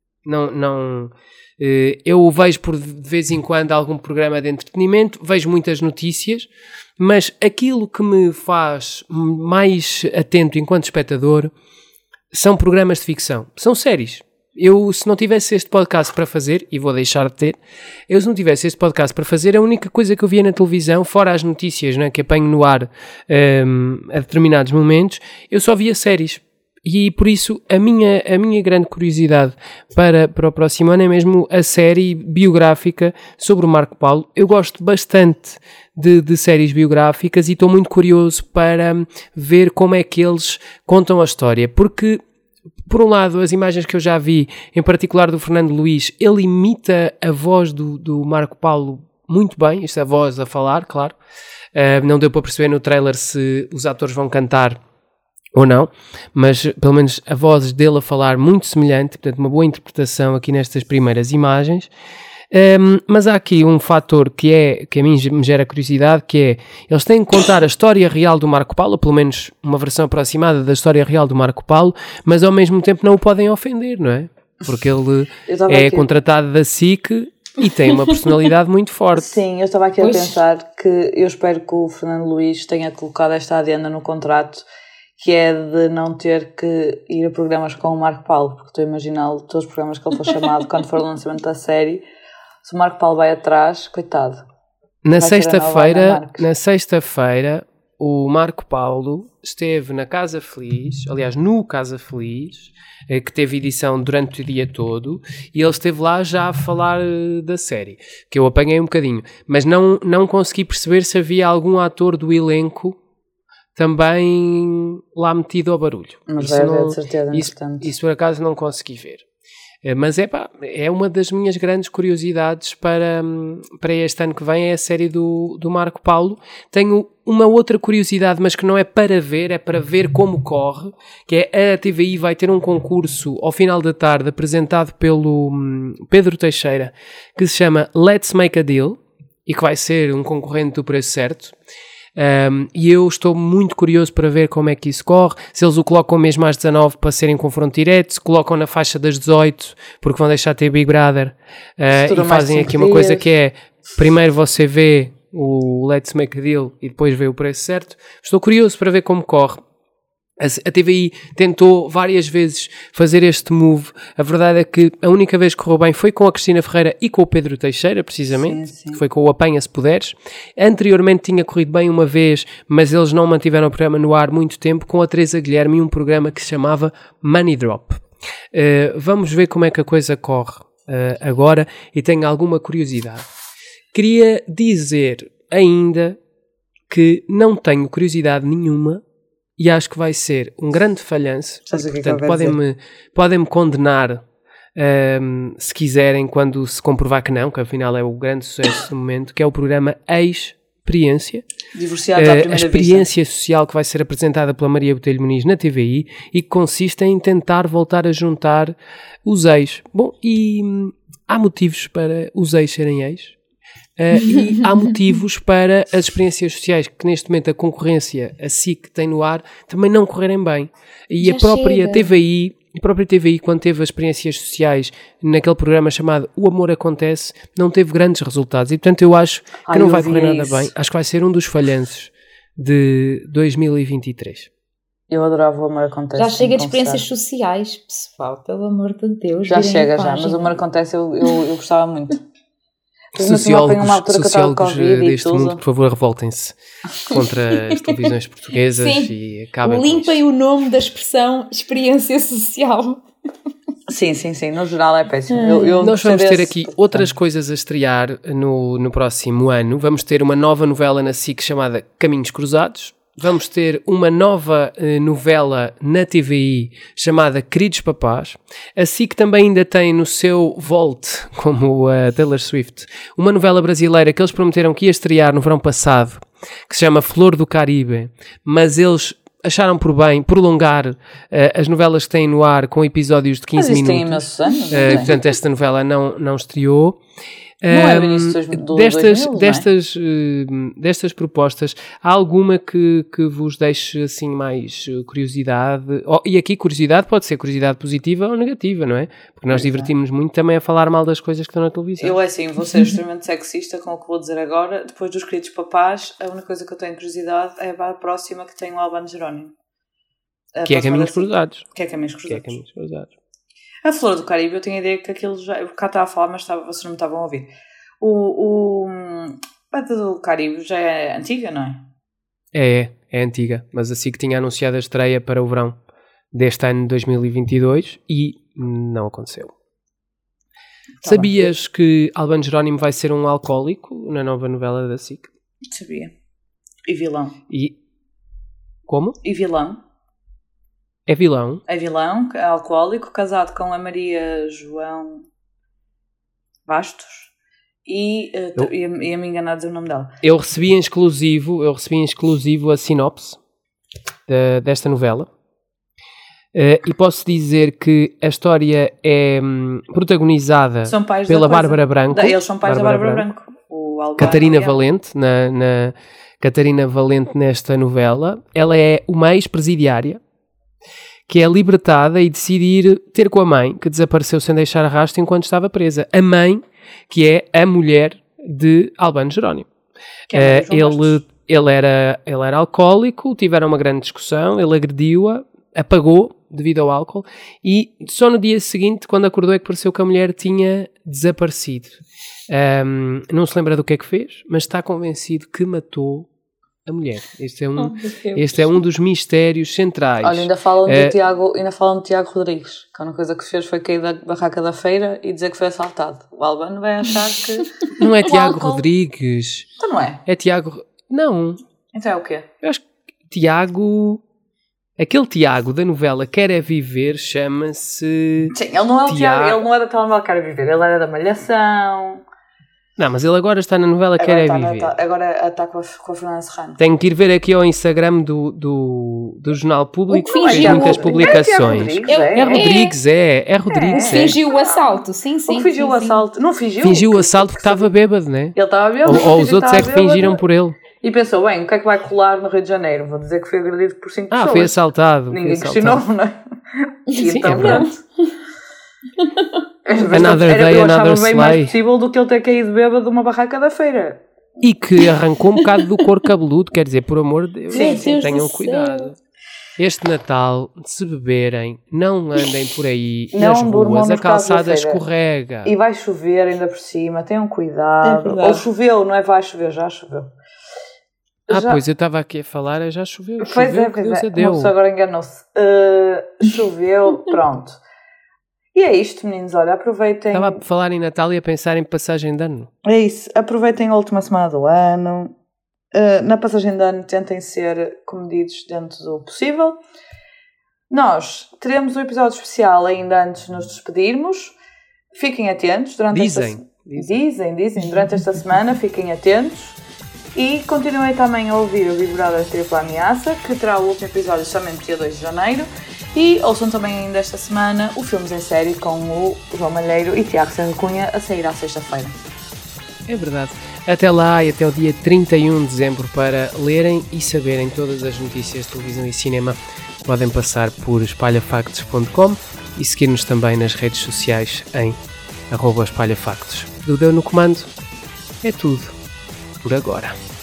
Eu vejo de vez em quando algum programa de entretenimento, vejo muitas notícias, mas aquilo que me faz mais atento enquanto espectador são programas de ficção, são séries. Eu, se não tivesse este podcast para fazer, e vou deixar de ter, se não tivesse este podcast para fazer, a única coisa que eu via na televisão, fora as notícias, né, que apanho no ar a determinados momentos, eu só via séries. E por isso a minha grande curiosidade para o próximo ano é mesmo a série biográfica sobre o Marco Paulo. Eu gosto bastante de séries biográficas e estou muito curioso para ver como é que eles contam a história, porque por um lado as imagens que eu já vi, em particular do Fernando Luís, ele imita a voz do Marco Paulo muito bem, isto é a voz a falar, claro. Não deu para perceber no trailer se os atores vão cantar ou não, mas pelo menos a voz dele a falar muito semelhante, portanto uma boa interpretação aqui nestas primeiras imagens. Mas há aqui um fator que a mim me gera curiosidade, que é, eles têm que contar a história real do Marco Paulo, pelo menos uma versão aproximada da história real do Marco Paulo, mas ao mesmo tempo não o podem ofender, não é? Porque ele é contratado da SIC e tem uma personalidade muito forte. Sim, eu estava aqui a pensar que eu espero que o Fernando Luís tenha colocado esta adenda no contrato, que é de não ter que ir a programas com o Marco Paulo, porque estou a imaginá-lo, todos os programas que ele foi chamado quando for o lançamento da série, se o Marco Paulo vai atrás, coitado. Na sexta-feira, o Marco Paulo esteve na Casa Feliz, aliás, no Casa Feliz, que teve edição durante o dia todo, e ele esteve lá já a falar da série, que eu apanhei um bocadinho, mas não consegui perceber se havia algum ator do elenco também lá metido ao barulho. Mas vai haver de certeza, entretanto. Isso por acaso não consegui ver. Mas é uma das minhas grandes curiosidades para este ano que vem, é a série do Marco Paulo. Tenho uma outra curiosidade, mas que não é para ver, é para ver como corre, que é a TVI vai ter um concurso ao final da tarde apresentado pelo Pedro Teixeira, que se chama Let's Make a Deal, e que vai ser um concorrente do Preço Certo. E eu estou muito curioso para ver como é que isso corre, se eles o colocam mesmo às 19 para serem confronto direto, se colocam na faixa das 18 porque vão deixar de ter Big Brother, e fazem aqui uma coisa que é, primeiro você vê o Let's Make a Deal e depois vê o Preço Certo. Estou curioso para ver como corre. A TVI tentou várias vezes fazer este move. A verdade é que a única vez que correu bem foi com a Cristina Ferreira e com o Pedro Teixeira, precisamente. Sim. Foi com o Apanha Se Puderes. Anteriormente tinha corrido bem uma vez, mas eles não mantiveram o programa no ar muito tempo, com a Teresa Guilherme e um programa que se chamava Money Drop. Vamos ver como é que a coisa corre agora, e tenho alguma curiosidade. Queria dizer ainda que não tenho curiosidade nenhuma e acho que vai ser um grande falhanço. Portanto, podem-me condenar se quiserem, quando se comprovar que não, que afinal é o grande sucesso do momento, que é o programa Experiência. A experiência social que vai ser apresentada pela Maria Botelho Muniz na TVI e que consiste em tentar voltar a juntar os ex. Bom, e há motivos para os ex serem ex. E há motivos para as experiências sociais que neste momento a concorrência, a SIC, tem no ar, também não correrem bem. E a própria TVI, quando teve as experiências sociais naquele programa chamado O Amor Acontece, não teve grandes resultados. E portanto eu acho que não vai correr nada bem. Acho que vai ser um dos falhanços de 2023. Eu adorava O Amor Acontece. Já chega de experiências sociais, pessoal, pelo amor de Deus. Já chega, mas O Amor Acontece eu gostava muito. Sociólogos deste mundo, por favor, revoltem-se contra as televisões portuguesas. Sim. E acabem. Limpem o nome da expressão experiência social. Sim, no geral é péssimo. Nós vamos ter aqui outras coisas a estrear no próximo ano. Vamos ter uma nova novela na SIC chamada Caminhos Cruzados. Vamos ter uma nova novela na TVI chamada Queridos Papás. A SIC também ainda tem no seu Vault, como a Taylor Swift, uma novela brasileira que eles prometeram que ia estrear no verão passado, que se chama Flor do Caribe, mas eles acharam por bem prolongar as novelas que têm no ar com episódios de 15 minutos. Tem imensos anos, portanto, esta novela não estreou. Não é bem isso do 2000, destas propostas, há alguma que vos deixe assim mais curiosidade? E aqui curiosidade pode ser curiosidade positiva ou negativa, não é? Porque nós divertimos muito também a falar mal das coisas que estão na televisão. Eu vou ser extremamente sexista com o que vou dizer agora. Depois dos Queridos Papás, a única coisa que eu tenho curiosidade é a próxima que tem o Albano Jerónimo. Que é Caminhos Cruzados. Que é Caminhos Cruzados. A Flor do Caribe, eu tenho a ideia que aquilo já... Eu cá estava a falar, mas vocês não me estavam a ouvir. A do Caribe já é antiga, não é? É antiga. Mas assim que tinha anunciado a estreia para o verão deste ano de 2022 e não aconteceu. Sabias que Albano Jerónimo vai ser um alcoólico na nova novela da SIC? Sabia. E vilão. Como? E vilão. É vilão? É vilão, é alcoólico, casado com a Maria João Bastos e a me enganar a dizer o nome dela. Eu recebi em exclusivo a sinopse desta novela e posso dizer que a história é protagonizada pela Bárbara Branco. Eles são pais da Bárbara Branco. Catarina Valente, Catarina Valente nesta novela. Ela é uma ex-presidiária que é libertada e decide ir ter com a mãe, que desapareceu sem deixar rastro enquanto estava presa. A mãe, que é a mulher de Albano Jerónimo. Ele era alcoólico, tiveram uma grande discussão, ele agrediu-a, apagou devido ao álcool e só no dia seguinte, quando acordou, é que pareceu que a mulher tinha desaparecido. Não se lembra do que é que fez, mas está convencido que matou a mulher. Este é um dos mistérios centrais. Olha, ainda falam de Tiago Rodrigues, que a única coisa que fez foi cair da barraca da feira e dizer que foi assaltado. O Albano vai achar que... Não é Tiago Rodrigues. Então não é? É Tiago... Não. Então é o quê? Eu acho que Tiago... Aquele Tiago da novela Quer é Viver chama-se... Sim, ele não é o Tiago, ele não é da telenovela Quer é Viver, ele era da Malhação... Não, mas ele agora está na novela Quer é Viver. Agora está com a Fernanda Serrano. Tenho que ir ver aqui ao Instagram do Jornal Público, que tem muitas publicações. É Rodrigues. Fingiu o assalto, sim. Fingiu o assalto. Não fingiu? Fingiu o assalto porque estava bêbado, né? Ele estava bêbado. Ou os outros é que fingiram por ele. E pensou, bem, o que é que vai colar no Rio de Janeiro? Vou dizer que foi agredido por 5 pessoas. Foi assaltado. Ninguém questionou, não é? Sim, então, é verdade. Another day, another slay. Mais possível do que ele ter caído bêbado de uma barraca da feira. E que arrancou um bocado do couro cabeludo, quer dizer, por amor de Deus, tenham cuidado. Este Natal, se beberem, não andem por aí nas ruas, a calçada escorrega. E vai chover ainda por cima, tenham cuidado. Ou choveu, não é vai chover, já choveu. Pois eu estava aqui a falar, já choveu. Pois é. Mas agora enganou-se. Choveu, pronto. E é isto, meninos, olha, aproveitem... Estava a falar em Natal e a pensar em passagem de ano. É isso, aproveitem a última semana do ano. Na passagem de ano tentem ser comedidos dentro do possível. Nós teremos um episódio especial ainda antes de nos despedirmos. Fiquem atentos durante Dizem, durante esta semana, fiquem atentos. E continuem também a ouvir o Big Brother Tripla Ameaça, que terá o último episódio somente dia 2 de janeiro. E ouçam também ainda esta semana o Filmes em Série com o João Malheiro e Tiago Serra Cunha a sair à sexta-feira. É verdade. Até lá e até o dia 31 de dezembro para lerem e saberem todas as notícias de televisão e cinema. Podem passar por espalhafactos.com e seguir-nos também nas redes sociais em @espalhafactos. Do Deu no Comando é tudo por agora.